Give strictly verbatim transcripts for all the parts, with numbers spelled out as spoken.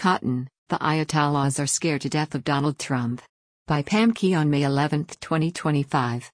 Cotton, the Ayatollahs are scared to death of Donald Trump. By Pam Key on May eleventh, twenty twenty-five.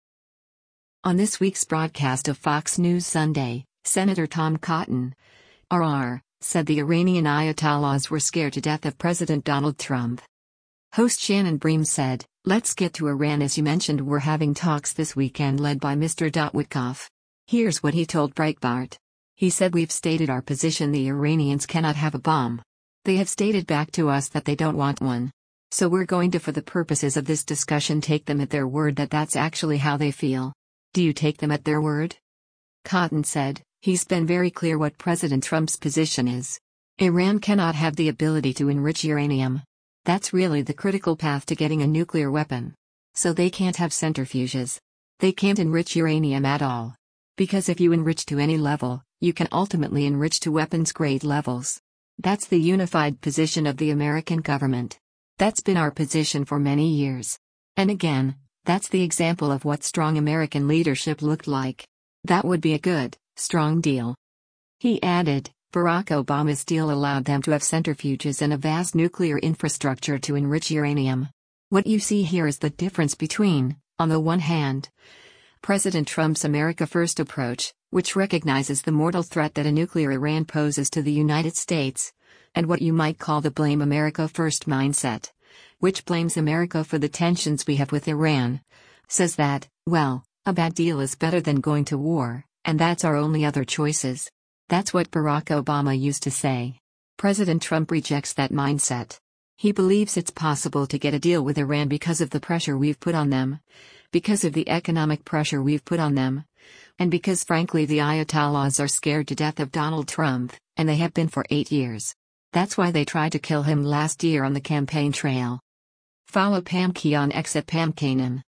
On this week's broadcast of Fox News Sunday, Senator Tom Cotton, R R, said the Iranian Ayatollahs were scared to death of President Donald Trump. Host Shannon Bream said, "Let's get to Iran. As you mentioned, we're having talks this weekend led by Mister Witkoff. Here's what he told Breitbart. He said, we've stated our position. The Iranians cannot have a bomb. They have stated back to us that they don't want one. So we're going to, for the purposes of this discussion, take them at their word that that's actually how they feel. Do you take them at their word?" Cotton said, he's been very clear what President Trump's position is. Iran cannot have the ability to enrich uranium. That's really the critical path to getting a nuclear weapon. So they can't have centrifuges. They can't enrich uranium at all. Because if you enrich to any level, you can ultimately enrich to weapons-grade levels. That's the unified position of the American government. That's been our position for many years. And again, that's the example of what strong American leadership looked like. That would be a good, strong deal. He added, Barack Obama's deal allowed them to have centrifuges and a vast nuclear infrastructure to enrich uranium. What you see here is the difference between, on the one hand, President Trump's America First approach, which recognizes the mortal threat that a nuclear Iran poses to the United States, and what you might call the blame America First mindset, which blames America for the tensions we have with Iran, says that, well, a bad deal is better than going to war, and that's our only other choices. That's what Barack Obama used to say. President Trump rejects that mindset. He believes it's possible to get a deal with Iran because of the pressure we've put on them, because of the economic pressure we've put on them, and because frankly the Ayatollahs are scared to death of Donald Trump, and they have been for eight years. That's why they tried to kill him last year on the campaign trail. Follow Pam Key on X at Pam Kanan.